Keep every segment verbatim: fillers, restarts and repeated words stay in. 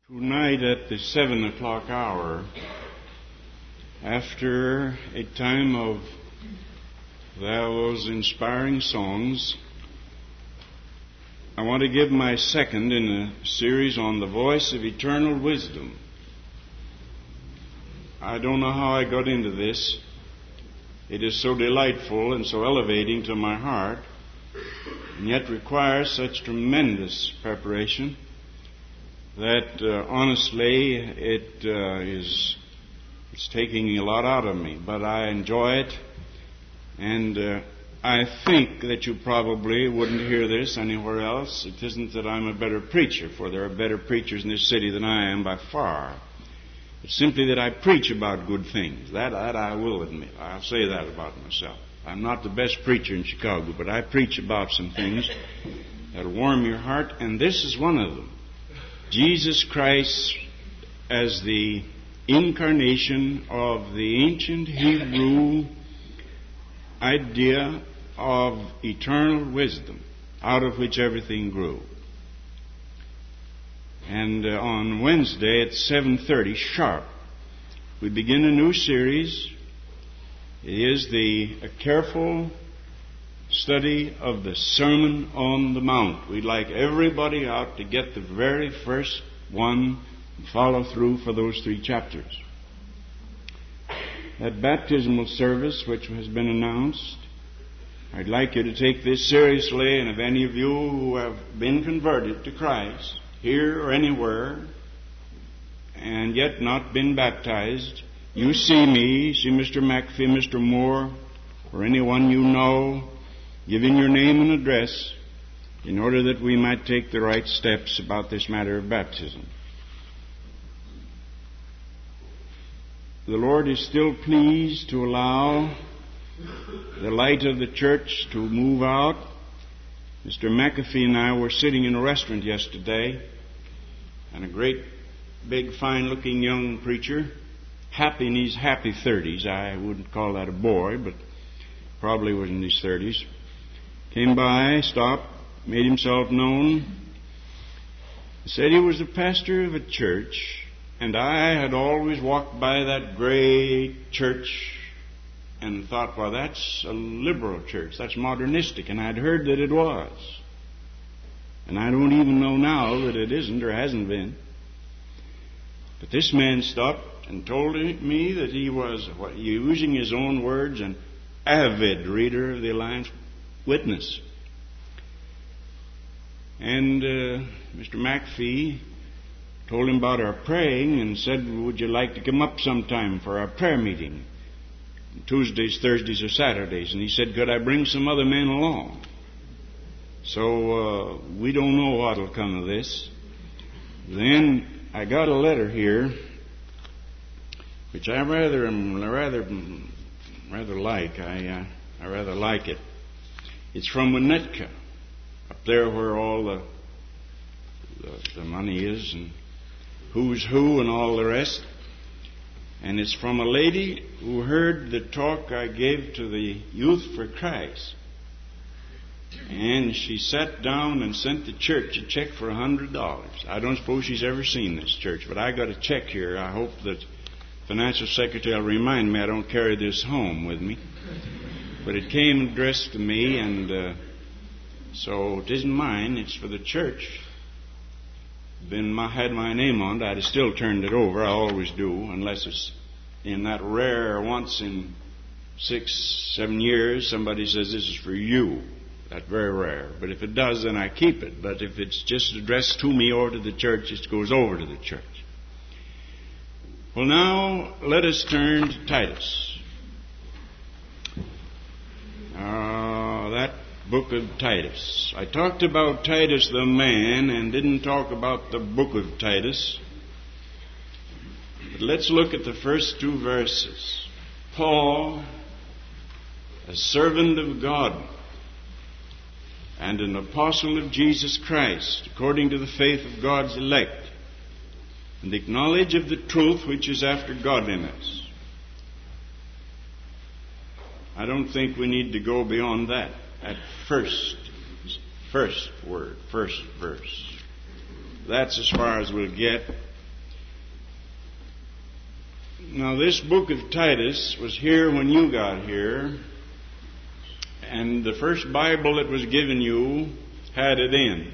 Tonight at the seven o'clock hour, after a time of those inspiring songs, I want to give my second in a series on the voice of eternal wisdom. I don't know how I got into this. It is so delightful and so elevating to my heart, and yet requires such tremendous preparation that uh, honestly it uh, is it's taking a lot out of me, but I enjoy it, and uh, I think that you probably wouldn't hear this anywhere else. It isn't that I'm a better preacher, for there are better preachers in this city than I am by far. It's simply that I preach about good things. That, that I will admit. I'll say that about myself. I'm not the best preacher in Chicago, but I preach about some things that'll warm your heart, and this is one of them. Jesus Christ as the incarnation of the ancient Hebrew idea of eternal wisdom, out of which everything grew. And uh, on Wednesday at seven thirty sharp, we begin a new series. It is the a careful study of the Sermon on the Mount. We'd like everybody out to get the very first one and follow through for those three chapters. That baptismal service which has been announced, I'd like you to take this seriously, and if any of you who have been converted to Christ, here or anywhere, and yet not been baptized, you see me, see Mister McAfee, Mister Moore, or anyone you know, giving your name and address in order that we might take the right steps about this matter of baptism. The Lord is still pleased to allow the light of the church to move out. Mister McAfee and I were sitting in a restaurant yesterday, and a great, big, fine-looking young preacher, happy in his happy thirties, I wouldn't call that a boy, but probably was in his thirties, came by, stopped, made himself known, said he was the pastor of a church, and I had always walked by that great church and thought, well, that's a liberal church, that's modernistic, and I'd heard that it was. And I don't even know now that it isn't or hasn't been. But this man stopped and told me that he was, using his own words, an avid reader of the Alliance Witness. And uh, Mister McAfee told him about our praying and said, would you like to come up sometime for our prayer meeting? Tuesdays, Thursdays, or Saturdays. And he said, could I bring some other men along? So uh, we don't know what'll come of this. Then I got a letter here, which I rather rather rather like. I uh, I rather like it. It's from Winnetka, up there where all the, the the money is and who's who and all the rest. And it's from a lady who heard the talk I gave to the Youth for Christ. And she sat down and sent the church a check for a hundred dollars. I don't suppose she's ever seen this church, but I got a check here. I hope that financial secretary will remind me I don't carry this home with me. But it came addressed to me, and uh, so it isn't mine. It's for the church. Been my, had my name on it. I'd have still turned it over. I always do, unless it's in that rare once in six, seven years somebody says this is for you. That's very rare. But if it does, then I keep it. But if it's just addressed to me or to the church, it goes over to the church. Well, now let us turn to Titus. Uh, that book of Titus. I talked about Titus the man and didn't talk about the book of Titus. But let's look at the first two verses. Paul, a servant of God and an apostle of Jesus Christ, according to the faith of God's elect, and the knowledge of the truth which is after godliness. I don't think we need to go beyond that. At first, first word, first verse. That's as far as we'll get. Now, this book of Titus was here when you got here, and the first Bible that was given you had it in.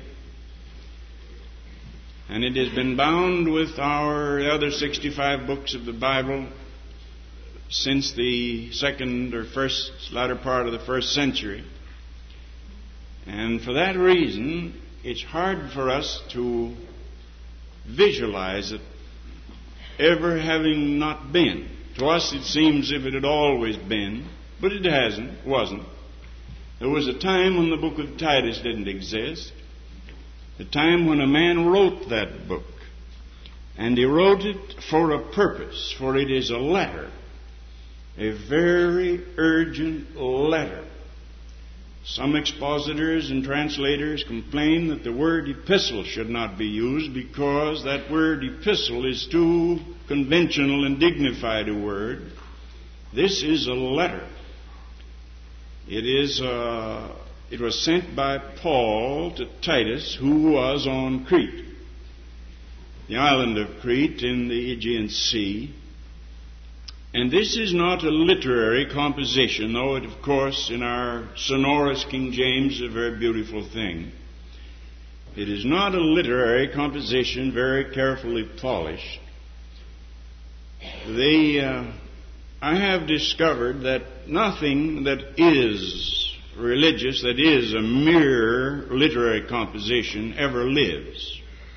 And it has been bound with our other sixty-five books of the Bible since the second or first, latter part of the first century. And for that reason, it's hard for us to visualize it ever having not been. To us it seems as if it had always been, but it hasn't, wasn't. There was a time when the book of Titus didn't exist, a time when a man wrote that book. And he wrote it for a purpose, for it is a letter, a very urgent letter. Some expositors and translators complain that the word epistle should not be used because that word epistle is too conventional and dignified a word. This is a letter. It is a, it was sent by Paul to Titus, who was on Crete, the island of Crete in the Aegean Sea. And this is not a literary composition, though it, of course, in our sonorous King James is a very beautiful thing. It is not a literary composition, very carefully polished. They, uh, I have discovered that nothing that is religious, that is a mere literary composition, ever lives.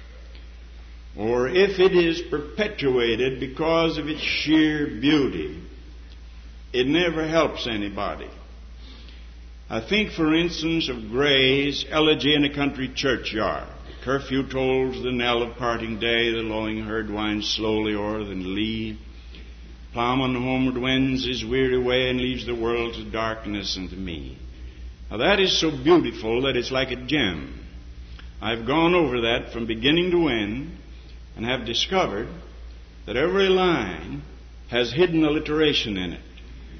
Or if it is perpetuated because of its sheer beauty, it never helps anybody. I think, for instance, of Gray's Elegy in a Country Churchyard. The curfew tolls the knell of parting day, the lowing herd winds slowly o'er the lea. Plowman homeward wends his weary way and leaves the world to darkness and to me. Now that is so beautiful that it's like a gem. I've gone over that from beginning to end, and have discovered that every line has hidden alliteration in it,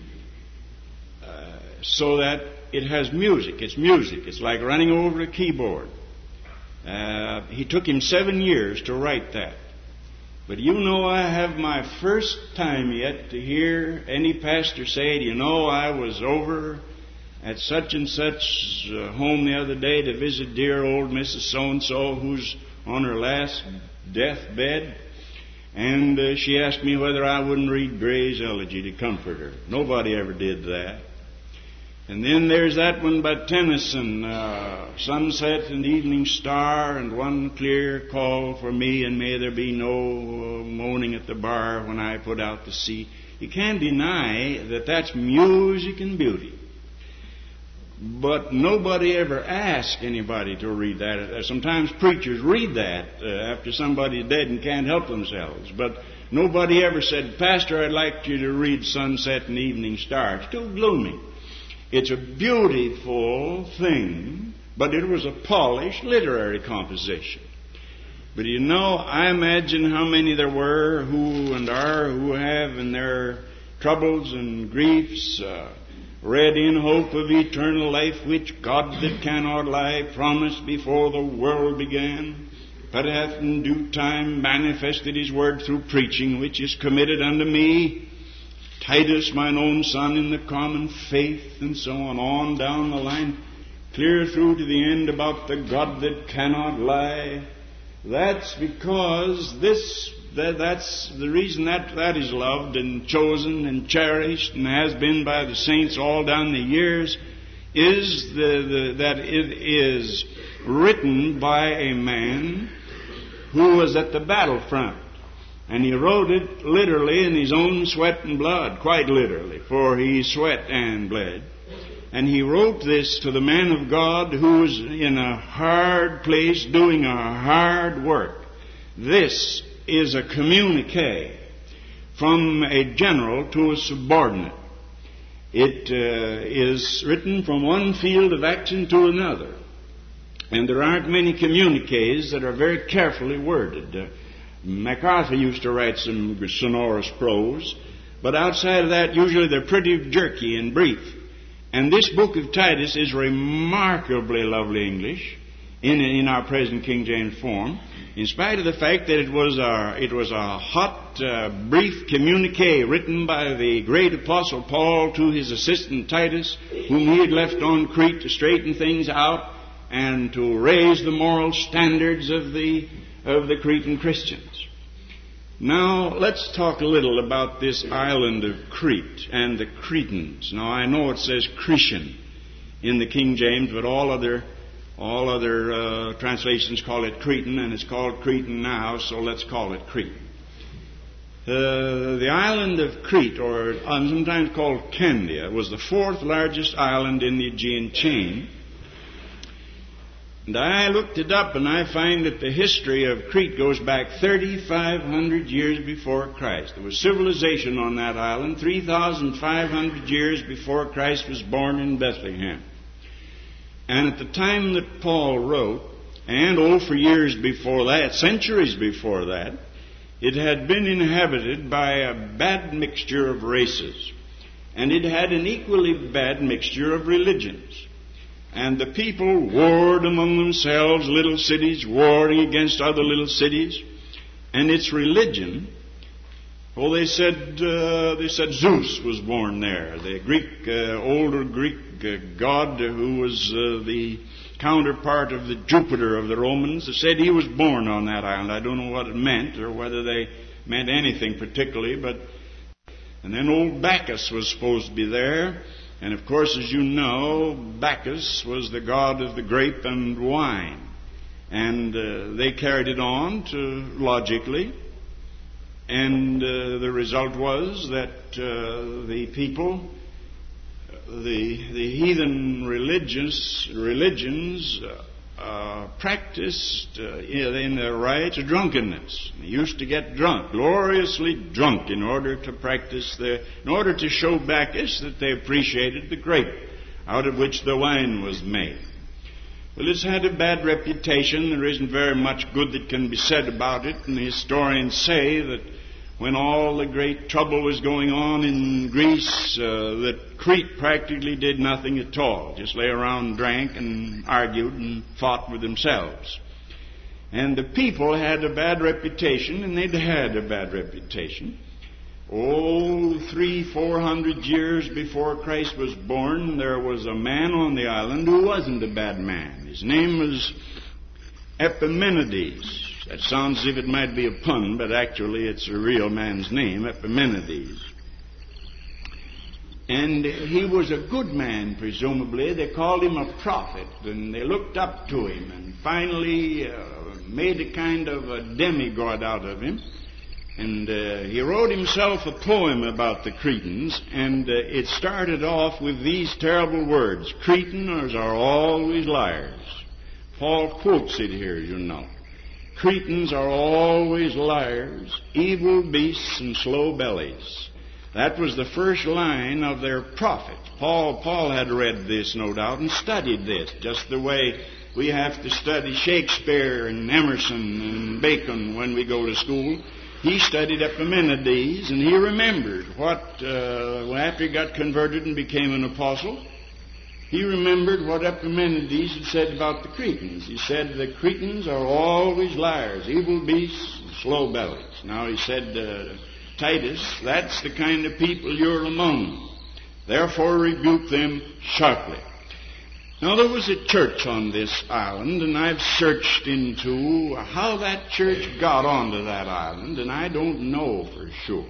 uh, so that it has music. It's music. It's like running over a keyboard. Uh, he took him seven years to write that. But you know, I have my first time yet to hear any pastor say, you know, I was over at such and such uh, home the other day to visit dear old Missus So-and-so who's on her last deathbed, and uh, she asked me whether I wouldn't read Gray's Elegy to comfort her. Nobody ever did that. And then there's that one by Tennyson, uh, Sunset and Evening Star, and one clear call for me, and may there be no uh, moaning at the bar when I put out to sea. You can't deny that that's music and beauty. But nobody ever asked anybody to read that. Sometimes preachers read that uh, after somebody's dead and can't help themselves. But nobody ever said, Pastor, I'd like you to read Sunset and Evening Star. It's too gloomy. It's a beautiful thing, but it was a polished literary composition. But you know, I imagine how many there were who and are who have in their troubles and griefs uh, read in hope of eternal life, which God that cannot lie promised before the world began, but hath in due time manifested his word through preaching, which is committed unto me, Titus, mine own son, in the common faith, and so on, on down the line, clear through to the end about the God that cannot lie. That's because this That, that's the reason that that is loved and chosen and cherished and has been by the saints all down the years, is the, the, that it is written by a man who was at the battlefront. And he wrote it literally in his own sweat and blood, quite literally, for he sweat and bled. And he wrote this to the man of God who was in a hard place doing a hard work. This is a communique from a general to a subordinate. It uh, is written from one field of action to another. And there aren't many communiques that are very carefully worded. Uh, MacArthur used to write some sonorous prose, but outside of that, usually they're pretty jerky and brief. And this book of Titus is remarkably lovely English in, in our present King James form. in spite of the fact that it was a, it was a hot, uh, brief communique written by the great apostle Paul to his assistant Titus, whom he had left on Crete to straighten things out and to raise the moral standards of the of the Cretan Christians. Now, let's talk a little about this island of Crete and the Cretans. Now, I know it says Cretan in the King James, but all other all other uh, translations call it Cretan, and it's called Cretan now, so let's call it Crete. Uh, the island of Crete, or uh, sometimes called Candia, was the fourth largest island in the Aegean chain. And I looked it up, and I find that the history of Crete goes back thirty-five hundred years before Christ. There was civilization on that island three thousand five hundred years before Christ was born in Bethlehem. And at the time that Paul wrote, and oh, for years before that, centuries before that, it had been inhabited by a bad mixture of races. And it had an equally bad mixture of religions. And the people warred among themselves, little cities warring against other little cities. And its religion, well, they said uh, they said Zeus was born there, the Greek, uh, older Greek uh, god who was uh, the counterpart of the Jupiter of the Romans. They said he was born on that island. I don't know what it meant or whether they meant anything particularly, but and then old Bacchus was supposed to be there. And of course, as you know, Bacchus was the god of the grape and wine. And uh, they carried it on to logically. And uh, the result was that uh, the people, the the heathen religious religions uh, uh, practiced uh, in their rites drunkenness. They used to get drunk, gloriously drunk, in order to practice their, in order to show Bacchus that they appreciated the grape out of which the wine was made. Well, it's had a bad reputation. There isn't very much good that can be said about it, and the historians say that when all the great trouble was going on in Greece, uh, that Crete practically did nothing at all. Just lay around, drank, and argued and fought with themselves. And the people had a bad reputation, and they'd had a bad reputation. Oh, three, four hundred years before Christ was born, there was a man on the island who wasn't a bad man. His name was Epimenides. That sounds as if it might be a pun, but actually it's a real man's name, Epimenides. And he was a good man, presumably. They called him a prophet, and they looked up to him, and finally uh, made a kind of a demigod out of him. And uh, he wrote himself a poem about the Cretans, and uh, it started off with these terrible words: Cretans are always liars. Paul quotes it here, you know. Cretans are always liars, evil beasts and slow bellies. That was the first line of their prophet. Paul, Paul had read this, no doubt, and studied this, just the way we have to study Shakespeare and Emerson and Bacon when we go to school. He studied Epimenides, and he remembered what, uh, after he got converted and became an apostle, he remembered what Epimenides had said about the Cretans. He said, the Cretans are always liars, evil beasts, and slow bellies. Now he said, uh, Titus, that's the kind of people you're among. Therefore rebuke them sharply. Now there was a church on this island, and I've searched into how that church got onto that island, and I don't know for sure.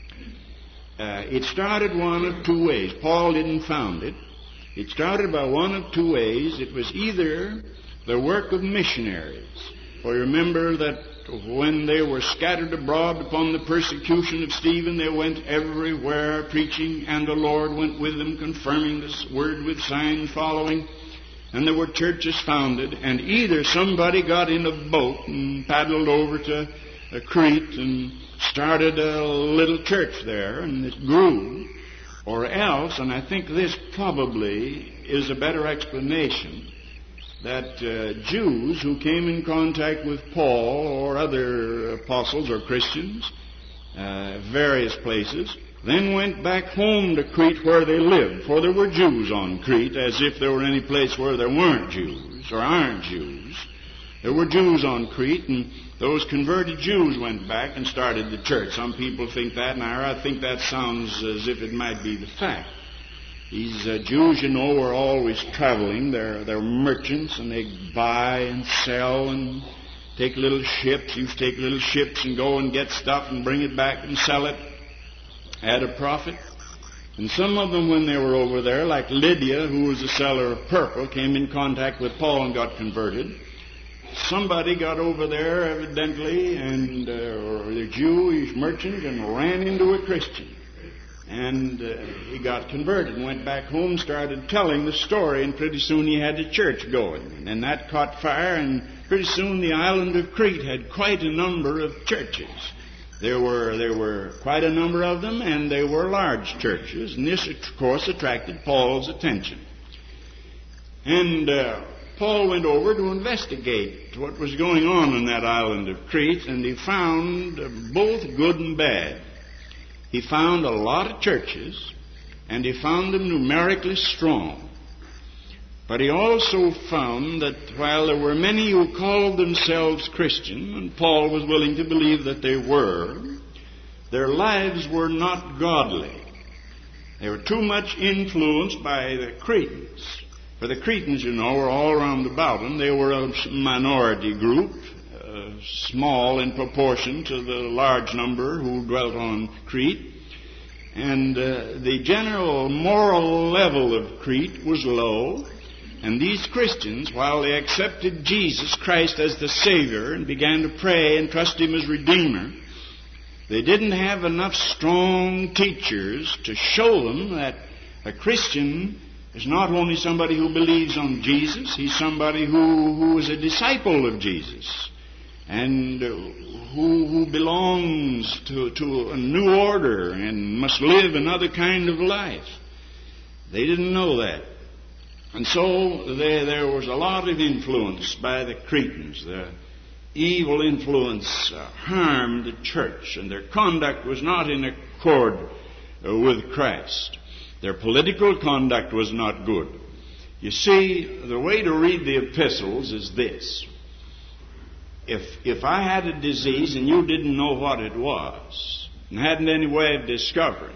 Uh, it started one of two ways. Paul didn't found it. It started by one of two ways. It was either the work of missionaries. For remember that when they were scattered abroad upon the persecution of Stephen, they went everywhere preaching, and the Lord went with them, confirming this word with signs following. And there were churches founded, and either somebody got in a boat and paddled over to Crete and started a little church there, and it grew. Or else, and I think this probably is a better explanation, that uh, Jews who came in contact with Paul or other apostles or Christians, uh, various places, then went back home to Crete where they lived, for there were Jews on Crete, as if there were any place where there weren't Jews or aren't Jews. There were Jews on Crete, and those converted Jews went back and started the church. Some people think that, and I think that sounds as if it might be the fact. These uh, Jews, you know, were always traveling. They're, they're merchants, and they buy and sell and take little ships. Used to take little ships and go and get stuff and bring it back and sell it at a profit. And some of them, when they were over there, like Lydia, who was a seller of purple, came in contact with Paul and got converted. Somebody got over there, evidently, and uh, or the Jewish merchant, and ran into a Christian. And uh, he got converted and went back home, started telling the story, and pretty soon he had a church going. And that caught fire, and pretty soon the island of Crete had quite a number of churches. There were there were quite a number of them, and they were large churches. And this, of course, attracted Paul's attention. And uh, Paul went over to investigate what was going on in that island of Crete, and he found uh, both good and bad. He found a lot of churches, and he found them numerically strong. But he also found that while there were many who called themselves Christian, and Paul was willing to believe that they were, their lives were not godly. They were too much influenced by the Cretans. For the Cretans, you know, were all around about them. They were a minority group, uh, small in proportion to the large number who dwelt on Crete. And uh, the general moral level of Crete was low. And these Christians, while they accepted Jesus Christ as the Savior and began to pray and trust Him as Redeemer, they didn't have enough strong teachers to show them that a Christian is not only somebody who believes on Jesus, he's somebody who, who is a disciple of Jesus and who, who belongs to, to a new order and must live another kind of life. They didn't know that. And so there, there was a lot of influence by the Cretans. The evil influence uh, harmed the church, and their conduct was not in accord uh, with Christ. Their political conduct was not good. You see, the way to read the epistles is this. If, if I had a disease and you didn't know what it was, and hadn't any way of discovering,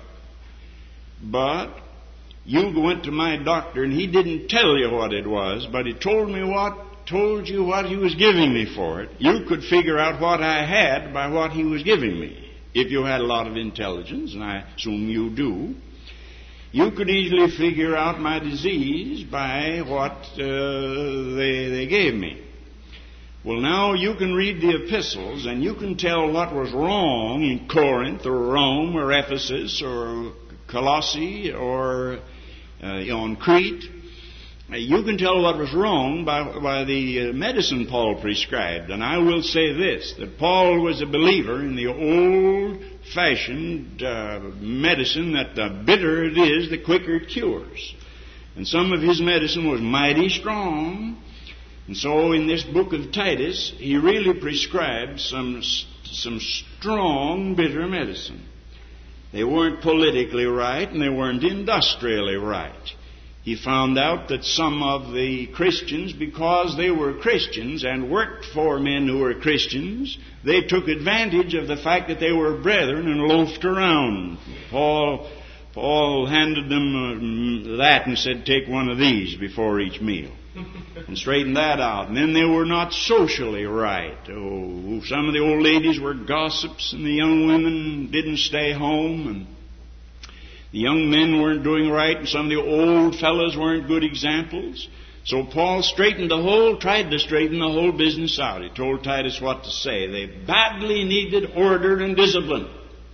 but you went to my doctor and he didn't tell you what it was, but he told me what, told you what he was giving me for it, you could figure out what I had by what he was giving me. If you had a lot of intelligence, and I assume you do, you could easily figure out my disease by what uh, they, they gave me. Well, now you can read the epistles and you can tell what was wrong in Corinth or Rome or Ephesus or Colossae or uh, on Crete. You can tell what was wrong by, by the medicine Paul prescribed. And I will say this, that Paul was a believer in the old-fashioned uh, medicine that the bitter it is, the quicker it cures. And some of his medicine was mighty strong. And so in this book of Titus, he really prescribed some, some strong, bitter medicine. They weren't politically right, and they weren't industrially right. He found out that some of the Christians, because they were Christians and worked for men who were Christians, they took advantage of the fact that they were brethren and loafed around. Paul, Paul handed them uh, that and said, take one of these before each meal. And straightened that out. And then they were not socially right. Oh, some of the old ladies were gossips, and the young women didn't stay home, and the young men weren't doing right, and some of the old fellows weren't good examples. So Paul straightened the whole, tried to straighten the whole business out. He told Titus what to say. They badly needed order and discipline.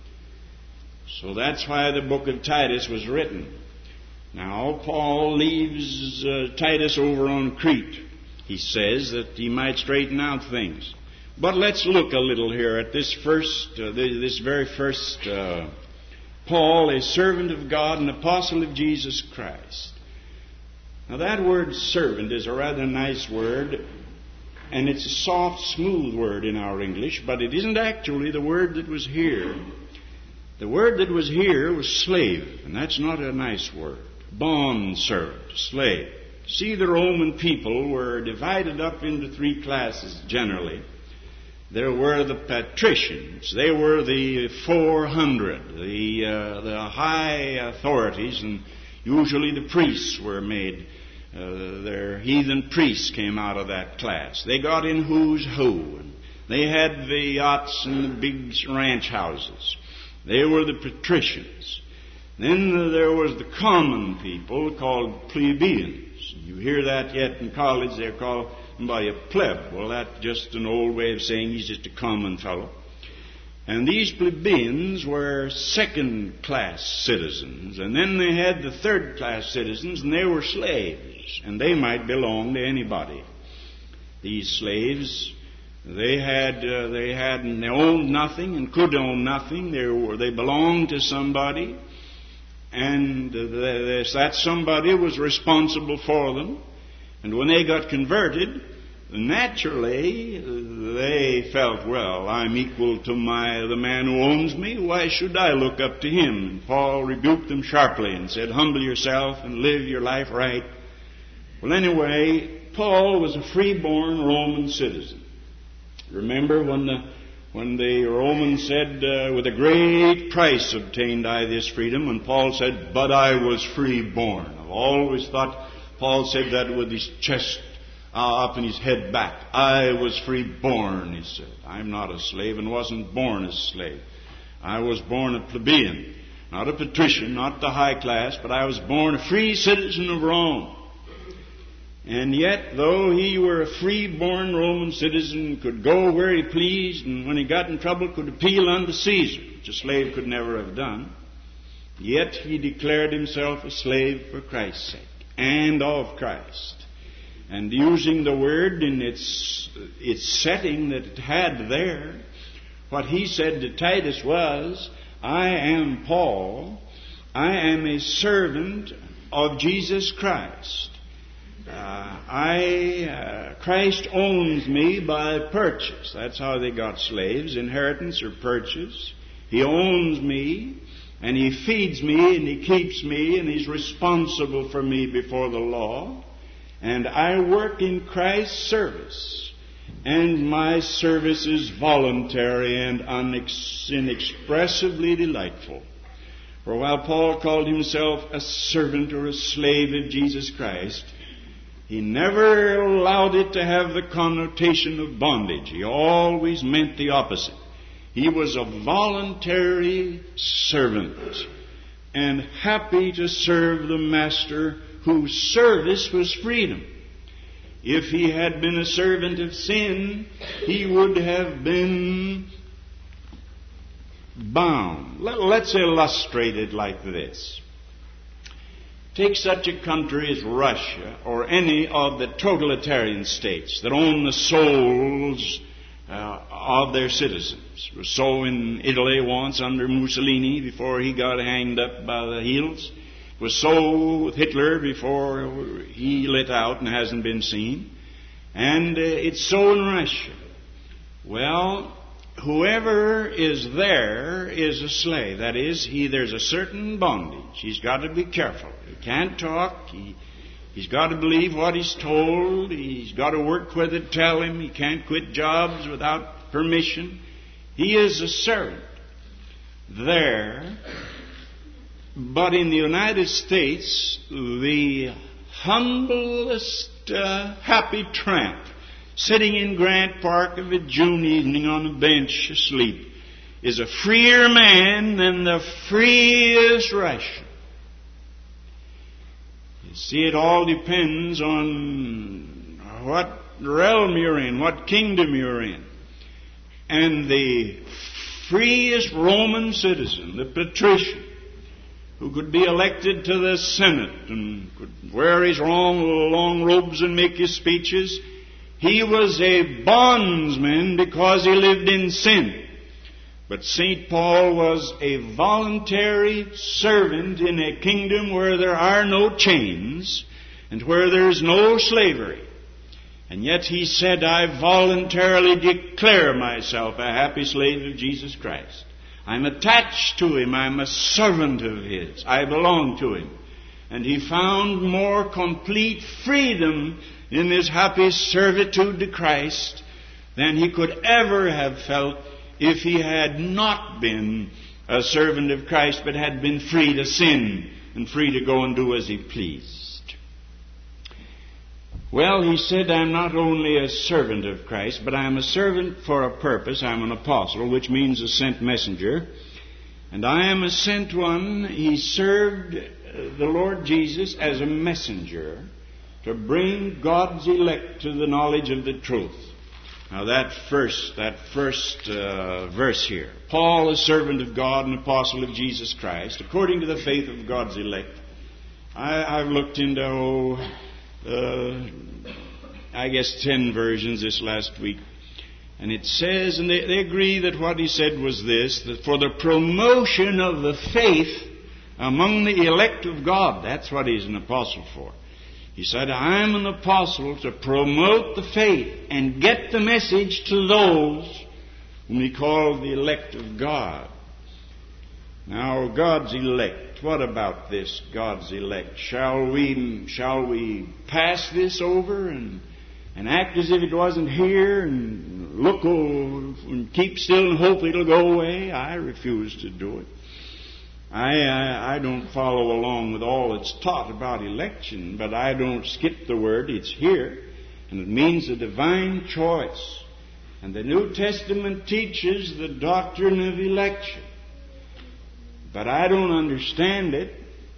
So that's why the book of Titus was written. Now, Paul leaves uh, Titus over on Crete. He says that he might straighten out things. But let's look a little here at this first, uh, this very first, uh, Paul, a servant of God, an apostle of Jesus Christ. Now, that word servant is a rather nice word, and it's a soft, smooth word in our English, but it isn't actually the word that was here. The word that was here was slave, and that's not a nice word. Bond servant, slave. See, the Roman people were divided up into three classes generally. there were the patricians. They were the four hundred, the, uh, the high authorities, and usually the priests were made. Uh, their heathen priests came out of that class. They got in who's who. And they had the yachts and the big ranch houses. They were the patricians. Then there was the common people called plebeians. You hear that yet in college? They're called by a pleb. Well, that's just an old way of saying he's just a common fellow. And these plebeians were second-class citizens. And then they had the third-class citizens, and they were slaves. And they might belong to anybody. These slaves, they had, uh, they had, they owned nothing and could own nothing. They were, they belonged to somebody. And uh, that somebody was responsible for them. And when they got converted, naturally they felt, well, I'm equal to my the man who owns me. Why should I look up to him? And Paul rebuked them sharply and said, humble yourself and live your life right. Well, anyway, Paul was a free-born Roman citizen. Remember when the when the Romans said, uh, with a great price obtained I this freedom, and Paul said, but I was free-born. I've always thought Paul said that with his chest uh, up and his head back. I was free-born, he said. I'm not a slave and wasn't born as a slave. I was born a plebeian, not a patrician, not the high class, but I was born a free citizen of Rome. And yet, though he were a free-born Roman citizen, could go where he pleased, and when he got in trouble could appeal unto Caesar, which a slave could never have done, yet he declared himself a slave for Christ's sake, and of Christ. And using the word in its, its setting that it had there, what he said to Titus was, I am Paul, I am a servant of Jesus Christ. Uh, I, uh, Christ owns me by purchase. That's how they got slaves, inheritance or purchase. He owns me, and He feeds me, and He keeps me, and He's responsible for me before the law. And I work in Christ's service, and my service is voluntary and unex- inexpressibly delightful. For while Paul called himself a servant or a slave of Jesus Christ, he never allowed it to have the connotation of bondage. He always meant the opposite. He was a voluntary servant and happy to serve the master whose service was freedom. If he had been a servant of sin, he would have been bound. Let's illustrate it like this. Take such a country as Russia or any of the totalitarian states that own the souls uh, of their citizens. It was so in Italy once under Mussolini before he got hanged up by the heels. It was so with Hitler before he lit out and hasn't been seen. And uh, it's so in Russia. Well, whoever is there is a slave. That is, he there's a certain bondage. He's got to be careful. He can't talk. He, he's got to believe what he's told. He's got to work with it, tell him. He can't quit jobs without permission. He is a servant there. But in the United States, the humblest uh, happy tramp sitting in Grant Park of a June evening on a bench asleep is a freer man than the freest Russian. You see, it all depends on what realm you're in, what kingdom you're in. And the freest Roman citizen, the patrician, who could be elected to the Senate and could wear his long, long robes and make his speeches, he was a bondsman because he lived in sin. But Saint Paul was a voluntary servant in a kingdom where there are no chains and where there is no slavery. And yet he said, I voluntarily declare myself a happy slave of Jesus Christ. I'm attached to Him. I'm a servant of His. I belong to Him. And he found more complete freedom in his happy servitude to Christ than he could ever have felt if he had not been a servant of Christ, but had been free to sin and free to go and do as he pleased. Well, he said, I'm not only a servant of Christ, but I'm a servant for a purpose. I'm an apostle, which means a sent messenger. And I am a sent one. He served the Lord Jesus as a messenger to bring God's elect to the knowledge of the truth. Now that first, that first uh, verse here. Paul, a servant of God, an apostle of Jesus Christ, according to the faith of God's elect. I, I've looked into, oh, uh, I guess, ten versions this last week. And it says, and they, they agree that what he said was this, that for the promotion of the faith among the elect of God, that's what he's an apostle for. He said, I'm an apostle to promote the faith and get the message to those whom he called the elect of God. Now, God's elect. What about this, God's elect? Shall we, shall we pass this over and, and act as if it wasn't here and look over and keep still and hope it'll go away? I refuse to do it. I, I I don't follow along with all that's taught about election, but I don't skip the word. It's here, and it means a divine choice. And the New Testament teaches the doctrine of election. But I don't understand it.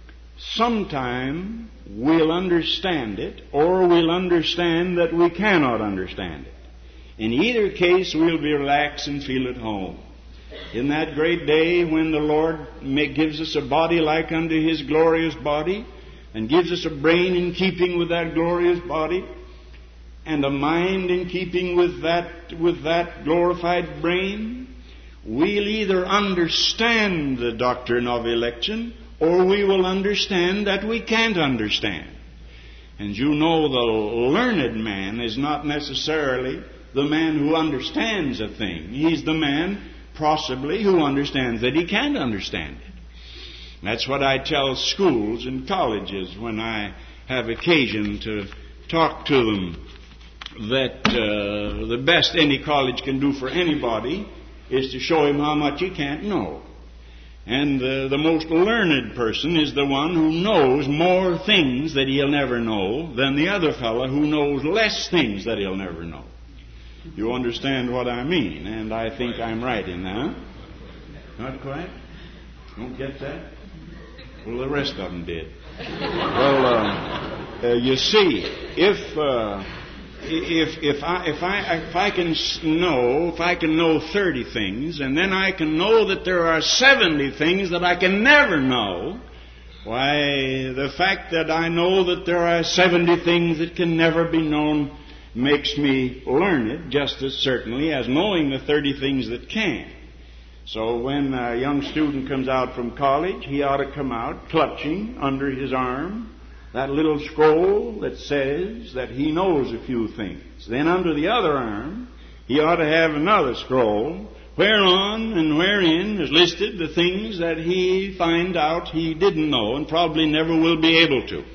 Sometime we'll understand it, or we'll understand that we cannot understand it. In either case, we'll be relaxed and feel at home. In that great day when the Lord gives us a body like unto His glorious body, and gives us a brain in keeping with that glorious body, and a mind in keeping with that, with that glorified brain, we'll either understand the doctrine of election, or we will understand that we can't understand. And you know the learned man is not necessarily the man who understands a thing. He's the man possibly who understands that he can't understand it. That's what I tell schools and colleges when I have occasion to talk to them, that uh, the best any college can do for anybody is to show him how much he can't know. And uh, the most learned person is the one who knows more things that he'll never know than the other fellow who knows less things that he'll never know. You understand what I mean, and I think I'm right in that. Not quite? Don't get that? Well, the rest of them did. Well, uh, uh, you see, if uh, if if I if I if I can know if I can know thirty things, and then I can know that there are seventy things that I can never know, why, the fact that I know that there are seventy things that can never be known makes me learn it just as certainly as knowing the thirty things that can. So when a young student comes out from college, he ought to come out clutching under his arm that little scroll that says that he knows a few things. Then under the other arm, he ought to have another scroll whereon and wherein is listed the things that he find out he didn't know and probably never will be able to.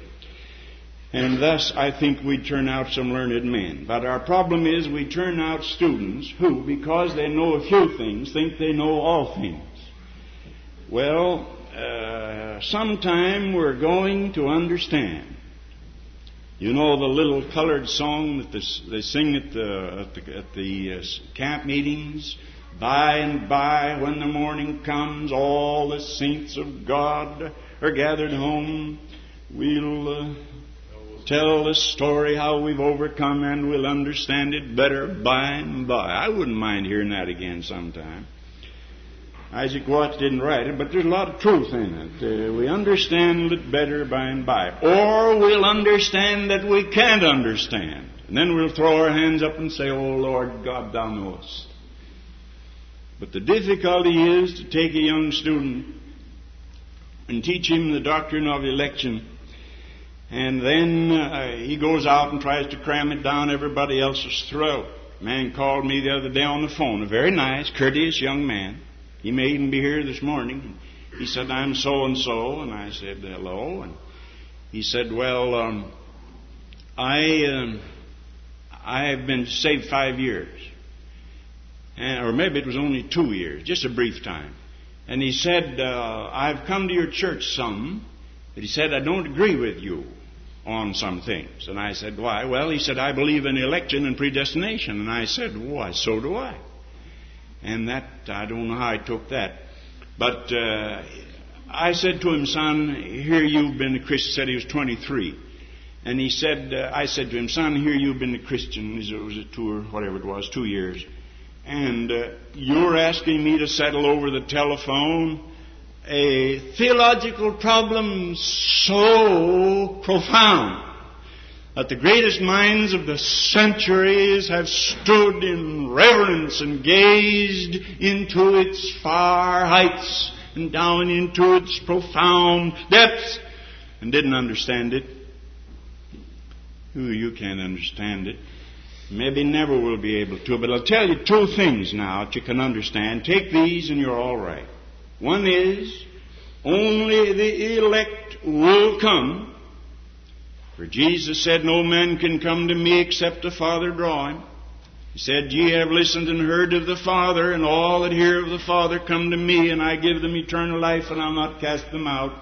And thus, I think we turn out some learned men. But our problem is we turn out students who, because they know a few things, think they know all things. Well, uh, sometime we're going to understand. You know the little colored song that they sing at the, at the, at the uh, camp meetings? By and by, when the morning comes, all the saints of God are gathered home. We'll... Uh, Tell the story how we've overcome, and we'll understand it better by and by. I wouldn't mind hearing that again sometime. Isaac Watts didn't write it, but there's a lot of truth in it. Uh, we understand it better by and by. Or we'll understand that we can't understand. And then we'll throw our hands up and say, "Oh, Lord God, Thou knowest." But the difficulty is to take a young student and teach him the doctrine of election, and then uh, he goes out and tries to cram it down everybody else's throat. A man called me the other day on the phone, a very nice, courteous young man. He may even be here this morning. He said, "I'm so-and-so." And I said, "Hello." And he said, "Well, um, I, uh, I've been saved five years. and, or maybe it was only two years, just a brief time. And he said, uh, I've come to your church some, but he said, I don't agree with you on some things. And I said, why? Well, he said, I believe in election and predestination. And I said, why, so do I. And that, I don't know how I took that. But uh, I said to him, son, here you've been a Christian. He said he was twenty-three. And he said, uh, I said to him, son, here you've been a Christian. It was a two or whatever it was, two years. And uh, you're asking me to settle over the telephone a theological problem so profound that the greatest minds of the centuries have stood in reverence and gazed into its far heights and down into its profound depths and didn't understand it. Ooh, you can't understand it. Maybe never will be able to, but I'll tell you two things now that you can understand. Take these and you're all right. One is, only the elect will come. For Jesus said, no man can come to me except the Father draw him. He said, ye have listened and heard of the Father, and all that hear of the Father come to me, and I give them eternal life, and I'll not cast them out.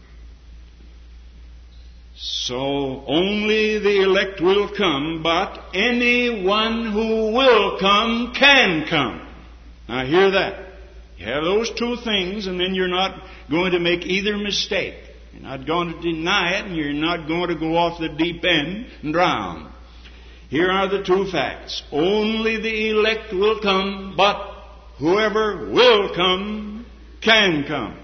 So only the elect will come, but anyone who will come can come. Now hear that. You have those two things, and then you're not going to make either mistake. You're not going to deny it, and you're not going to go off the deep end and drown. Here are the two facts. Only the elect will come, but whoever will come can come.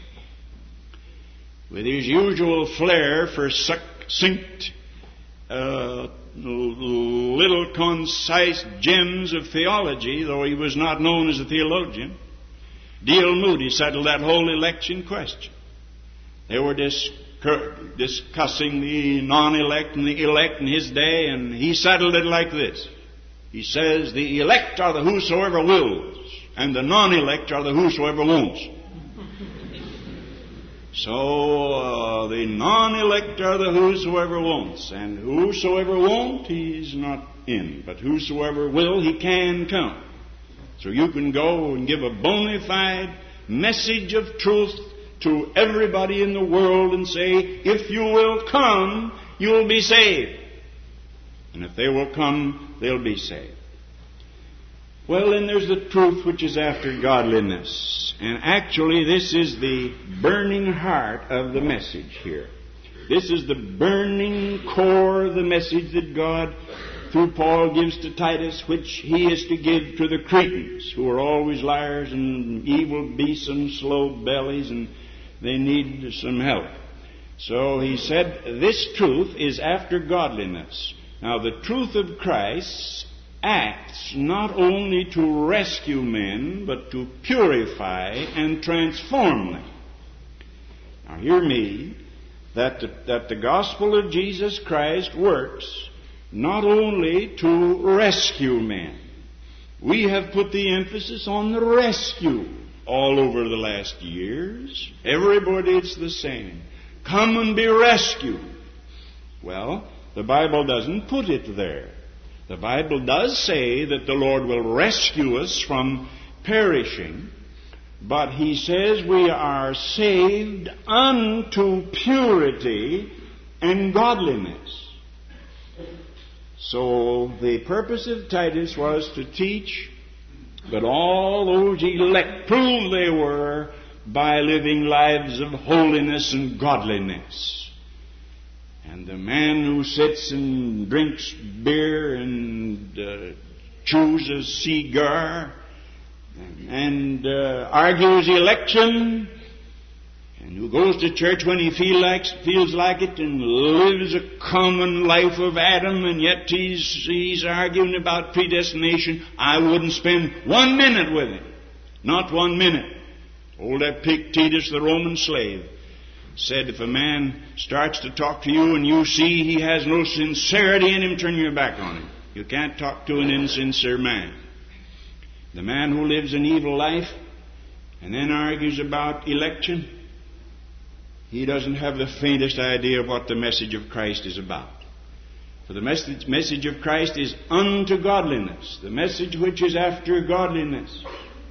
With his usual flair for succinct, uh, little concise gems of theology, though he was not known as a theologian, D L Moody settled that whole election question. They were dis- discussing the non-elect and the elect in his day, and he settled it like this. He says, the elect are the whosoever wills, and the non-elect are the whosoever won't. So, uh, the non-elect are the whosoever won'ts, and whosoever won't, he's not in. But whosoever will, he can come. So you can go and give a bona fide message of truth to everybody in the world and say, if you will come, you'll be saved. And if they will come, they'll be saved. Well, then there's the truth which is after godliness. And actually, this is the burning heart of the message here. This is the burning core of the message that God, through Paul, gives to Titus, which he is to give to the Cretans, who are always liars and evil beasts and slow bellies, and they need some help. So he said, this truth is after godliness. Now, the truth of Christ acts not only to rescue men, but to purify and transform them. Now, hear me, that the, that the gospel of Jesus Christ works not only to rescue men. We have put the emphasis on the rescue all over the last years. Everybody, it's the same. Come and be rescued. Well, the Bible doesn't put it there. The Bible does say that the Lord will rescue us from perishing, but He says we are saved unto purity and godliness. So the purpose of Titus was to teach that all those elect proved they were by living lives of holiness and godliness. And the man who sits and drinks beer and uh, chews a cigar and uh, argues election, and who goes to church when he feel like, feels like it and lives a common life of Adam, and yet he's, he's arguing about predestination, I wouldn't spend one minute with him. Not one minute. Old Epictetus, the Roman slave, said, if a man starts to talk to you and you see he has no sincerity in him, turn your back on him. You can't talk to an insincere man. The man who lives an evil life and then argues about election, he doesn't have the faintest idea of what the message of Christ is about. For the message, message of Christ is unto godliness, the message which is after godliness.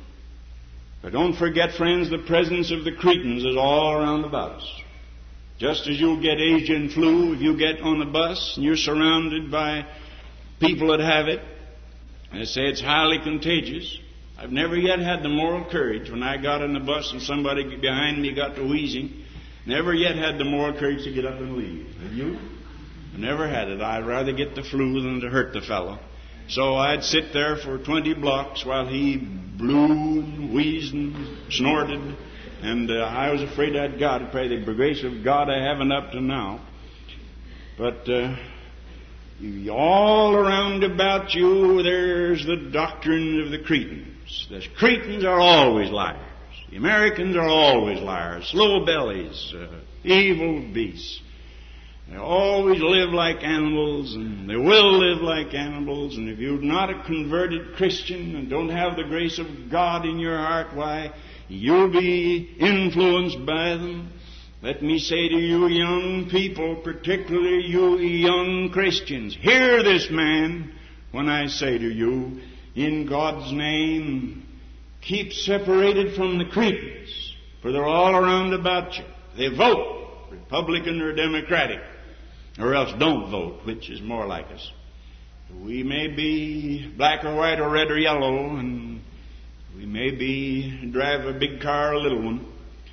But don't forget, friends, the presence of the Cretans is all around about us. Just as you'll get Asian flu if you get on a bus and you're surrounded by people that have it. They say it's highly contagious. I've never yet had the moral courage when I got on the bus and somebody behind me got to wheezing. Never yet had the moral courage to get up and leave. Have you? I never had it. I'd rather get the flu than to hurt the fellow. So I'd sit there for twenty blocks while he blew and wheezed and snorted. And uh, I was afraid I'd got it. Pray the grace of God I haven't up to now. But uh, all around about you, there's the doctrine of the Cretans. The Cretans are always liars. The Americans are always liars. Slow bellies, uh, evil beasts. They always live like animals, and they will live like animals. And if you're not a converted Christian and don't have the grace of God in your heart, why, you'll be influenced by them. Let me say to you young people, particularly you young Christians, hear this man when I say to you, in God's name, keep separated from the Cretans, for they're all around about you. They vote, Republican or Democratic, or else don't vote, which is more like us. We may be black or white or red or yellow, and we may be drive a big car or a little one,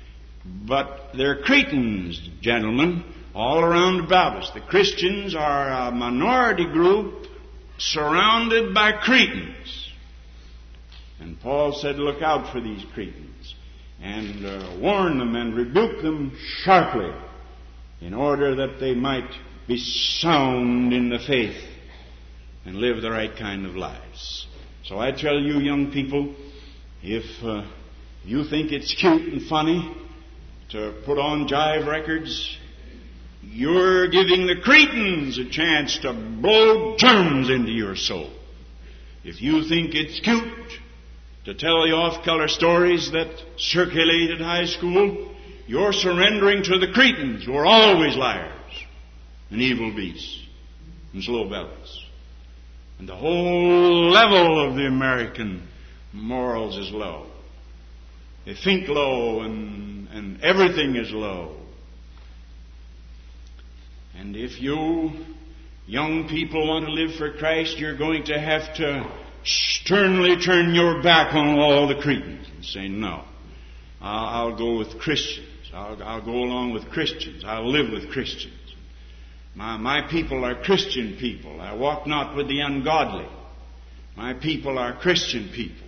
but they're Cretans, gentlemen, all around about us. The Christians are a minority group surrounded by Cretans. And Paul said, look out for these Cretans, and uh, warn them and rebuke them sharply, in order that they might be sound in the faith and live the right kind of lives. So I tell you, young people, if uh, you think it's cute and funny to put on jive records, you're giving the Cretans a chance to blow germs into your soul. If you think it's cute to tell the off-color stories that circulate at high school, you're surrendering to the Cretans, who are always liars and evil beasts and slow bellies. And the whole level of the American morals is low. They think low, and, and everything is low. And if you young people want to live for Christ, you're going to have to sternly turn your back on all the Cretans and say, no, I'll, I'll go with Christians. I'll, I'll go along with Christians. I'll live with Christians. My, my people are Christian people. I walk not with the ungodly. My people are Christian people.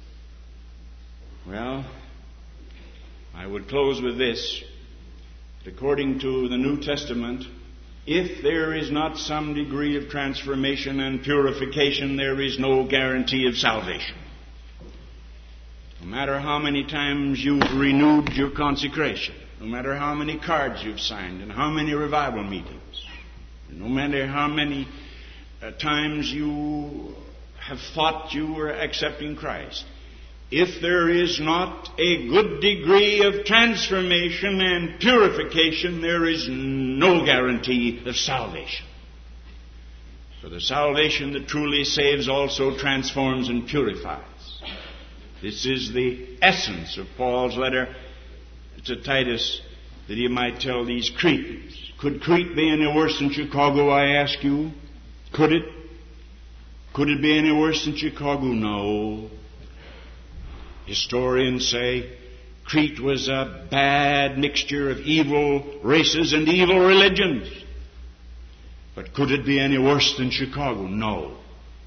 Well, I would close with this. According to the New Testament, if there is not some degree of transformation and purification, there is no guarantee of salvation. No matter how many times you've renewed your consecration, no matter how many cards you've signed and how many revival meetings, no matter how many uh, times you have thought you were accepting Christ, if there is not a good degree of transformation and purification, there is no guarantee of salvation. For the salvation that truly saves also transforms and purifies. This is the essence of Paul's letter to Titus, that he might tell these Cretans. Could Crete be any worse than Chicago, I ask you? Could it? Could it be any worse than Chicago? No. Historians say Crete was a bad mixture of evil races and evil religions. But could it be any worse than Chicago? No.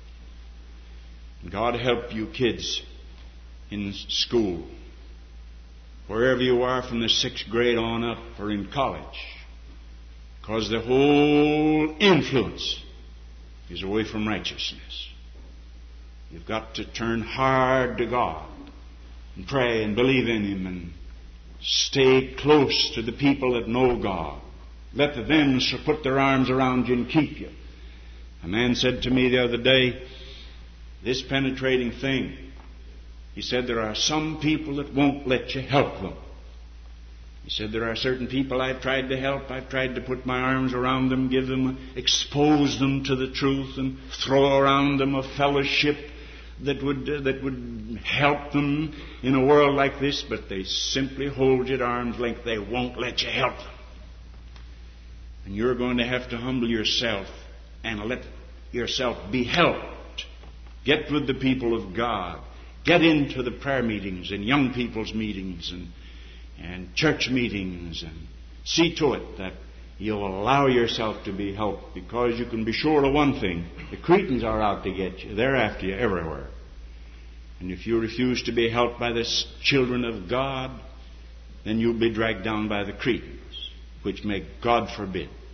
God help you kids in school, wherever you are from the sixth grade on up, or in college, because the whole influence is away from righteousness. You've got to turn hard to God and pray and believe in Him and stay close to the people that know God. Let them put their arms around you and keep you. A man said to me the other day, this penetrating thing, he said, there are some people that won't let you help them. He said, there are certain people I've tried to help. I've tried to put my arms around them, give them, expose them to the truth, and throw around them a fellowship that would uh, that would help them in a world like this, but they simply hold you at arm's length. They won't let you help them. And you're going to have to humble yourself and let yourself be helped. Get with the people of God. Get into the prayer meetings and young people's meetings and and church meetings, and see to it that you'll allow yourself to be helped, because you can be sure of one thing: the Cretans are out to get you. They're after you everywhere. And if you refuse to be helped by the children of God, then you'll be dragged down by the Cretans, which may God forbid.